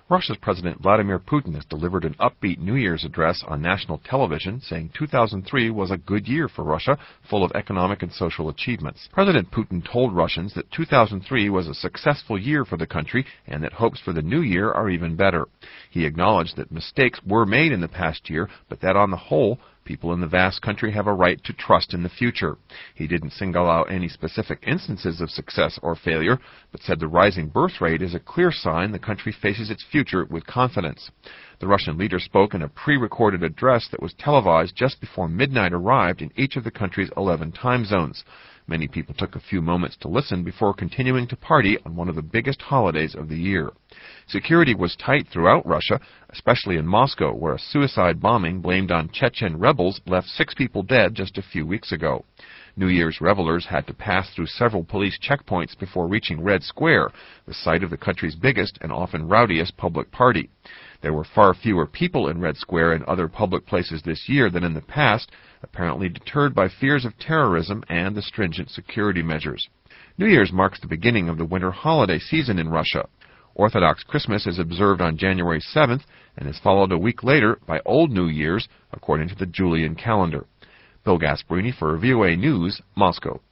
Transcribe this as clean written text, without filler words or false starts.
Russia's President Vladimir Putin has delivered an upbeat New Year's address on national television, saying 2003 was a good year for Russia, full of economic and social achievements. President Putin told Russians that 2003 was a successful year for the country and that hopes for the new year are even better. He acknowledged that mistakes were made in the past year, but that on the whole, people in the vast country have a right to trust in the future. He didn't single out any specific instances of success or failure, but said the rising birth rate is a clear sign the country faces its future with confidence. The Russian leader spoke in a pre-recorded address that was televised just before midnight arrived in each of the country's 11 time zones. Many people took a few moments to listen before continuing to party on one of the biggest holidays of the year. Security was tight throughout Russia, especially in Moscow, where a suicide bombing blamed on Chechen rebels left 6 people dead just a few weeks ago. New Year's revelers had to pass through several police checkpoints before reaching Red Square, the site of the country's biggest and often rowdiest public party. There were far fewer people in Red Square and other public places this year than in the past, apparently deterred by fears of terrorism and the stringent security measures. New Year's marks the beginning of the winter holiday season in Russia. Orthodox Christmas is observed on January 7th and is followed a week later by Old New Year's, according to the Julian calendar. Bill Gasparini for VOA News, Moscow.